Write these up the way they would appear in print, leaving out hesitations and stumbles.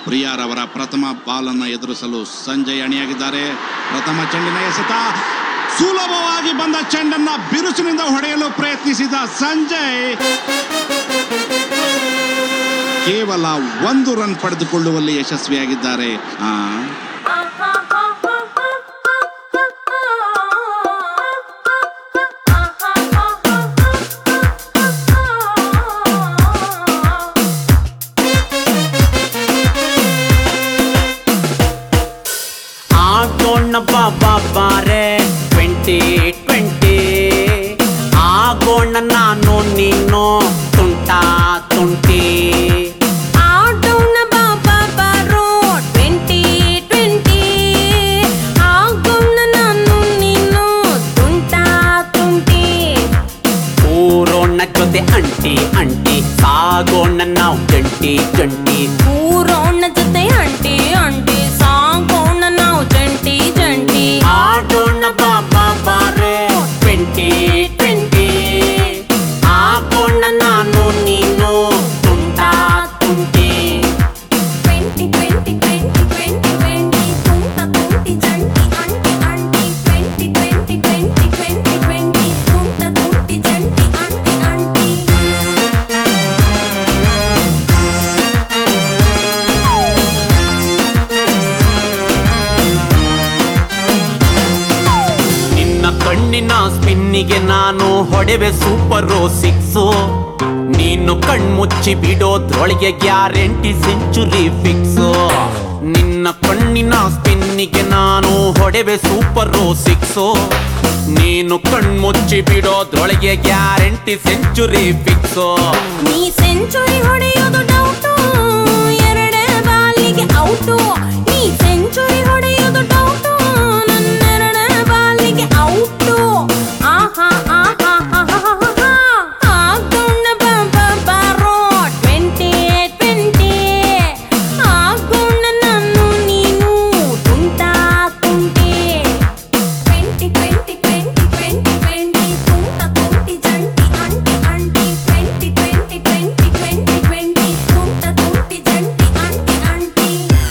ಪ್ರಿಯಾರವರ ಪ್ರಥಮ ಬಾಲನ್ನು ಎದುರಿಸಲು ಸಂಜಯ್ ಅಣಿಯಾಗಿದ್ದಾರೆ. ಪ್ರಥಮ ಚೆಂಡಿನ ಎಸೆತ, ಸುಲಭವಾಗಿ ಬಂದ ಚೆಂಡನ್ನ ಬಿರುಸಿನಿಂದ ಹೊಡೆಯಲು ಪ್ರಯತ್ನಿಸಿದ ಸಂಜಯ್ ಕೇವಲ 1 ರನ್ ಪಡೆದುಕೊಳ್ಳುವಲ್ಲಿ ಯಶಸ್ವಿಯಾಗಿದ್ದಾರೆ. ಬಾಬಾರೆ 2020 ಆಗೋಣ ನಾನು ನೀನು ತುಂಟಾ ತುಂಟಿ. ಆಡೋಣ ಬಾಬಾ ಬಾರೋ 2020 ಆಗೋಣ ನಾನು ನೀನು ತುಂಟಾ ತುಂಟಿ. ಊರೋಣ ಜೊತೆ ಅಂಟಿ ಅಂಟಿ ಸಾಗೋಣ ನಾವು ಜಂಟಿ ಜಂಟಿ. ಊರೋಣ ಜೊತೆ ಅಂಟಿ ಅಂಟಿ ಸಾಗೋಣ ನಾವು ಜಂಟಿ ಜಂಟಿ. ಆಡೋಣ ಬಾಬಾ ಬಾರೆ 2020 ಆಗೋಣ ನಾನು ನೀನು ತುಂಟಾ ತುಂಟಿ. 2020 2020 ತುಂಟಾ ತುಂಟಿ ಜಂಟಿ ಅಂಟಿ ಅಂಟಿ. 2020 2020 ತುಂಟಾ ತುಂಟಿ ಜಂಟಿ ಅಂಟಿ ಅಂಟಿ. ಕಣ್ಣಿನ ಸ್ಪಿನ್ನಿಗೆ ನಾನು ಹೊಡೆವೆ ಸೂಪರು 6. ನೀನು ಕಣ್ಮುಚ್ಚಿ ಬಿಡೋದ್ರೊಳಗೆ ಗ್ಯಾರಂಟಿ ಸೆಂಚುರಿ ಫಿಕ್ಸು. ನಿನ್ನ ಕಣ್ಣಿನ ಸ್ಪಿನ್ನಿಗೆ ನಾನು ಹೊಡೆವೆ ಸೂಪರು 6. ನೀನು ಕಣ್ಮುಚ್ಚಿ ಬಿಡೋದ್ರೊಳಗೆ ಗ್ಯಾರಂಟಿ ಸೆಂಚುರಿ ಫಿಕ್ಸು. ನೀ ಸೆಂಚುರಿ ಹೊಡೆಯೋದು ಡೌಟು, 2 ಬಾಲಿಗೆ ಔಟು. ನೀ ಸೆಂಚುರಿ ಹೊಡೆಯೋದು ಡೌಟು, ನನ್ನ 2 ಬಾಲಿಗೆ ಔಟು. ಆಹಾ ಆಹಾ ಆಹಾ ಆಗೋಣ ಬಾಬಾ ಬಾರೋ 2020 ಆಗೋಣ ನಾನು ನೀನು ತುಂಟಾ ತುಂಟಿ. 2020 2020 ತುಂಟಾ ತುಂಟಿ ಜಂಟಿ ಅಂಟಿ ಅಂಟಿ. 2020 2020 ತುಂಟಾ ತುಂಟಿ ಜಂಟಿ ಅಂಟಿ ಅಂಟಿ.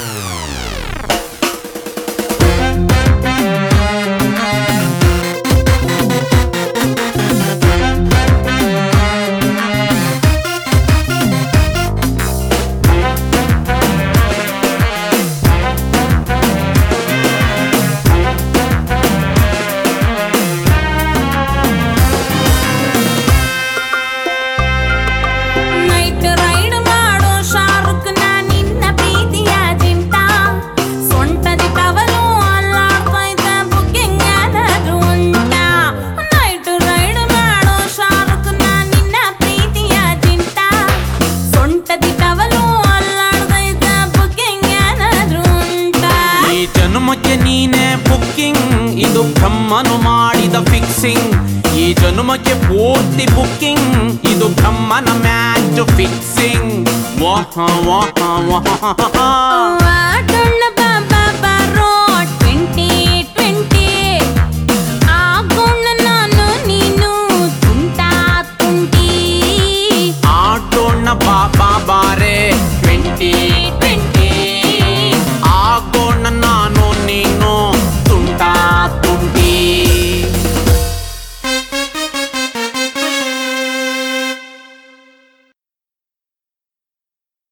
ನೈಟ್ ರೈಡ್ ಮಾಡೋ ಶಾರುಖ್ ನಾ ನಿನ್ನ ಪ್ರೀತಿಯ ಜಿಂಟ. ಸೊಂಟದಿ ಟವಲು ಅಲ್ಲಾಡ್ತೈತ ಬುಕ್ಕಿಂಗ್ ಏನಾದ್ರು ಉಂಟ. ನೈಟ್ ರೈಡ್ ಮಾಡೋ ಶಾರುಖ್ ನಾ ನಿನ್ನ ಪ್ರೀತಿಯ ಜಿಂಟ. ಸೊಂಟದಿ ಟವಲು ಅಲ್ಲಾಡ್ತೈತ ಬುಕ್ಕಿಂಗ್ ಏನಾದ್ರು ಉಂಟ. ಈ ಜನ್ಮಕ್ಕೆ ನೀನೇ ಬುಕ್ಕಿಂಗ್, ಇದು ಬ್ರಹ್ಮನು ಮಾಡಿದ ಫಿಕ್ಸಿಂಗ್. ಈ ಜನ್ಮಕ್ಕೆ ಪೂರ್ತಿ ಬುಕ್ಕಿಂಗ್, ಇದು ಬ್ರಹ್ಮನ ಮ್ಯಾಚ್ ಫಿಕ್ಸಿಂಗ್. ವಾಹ ವಾಹ ವಾಹ ಆಡೋಣ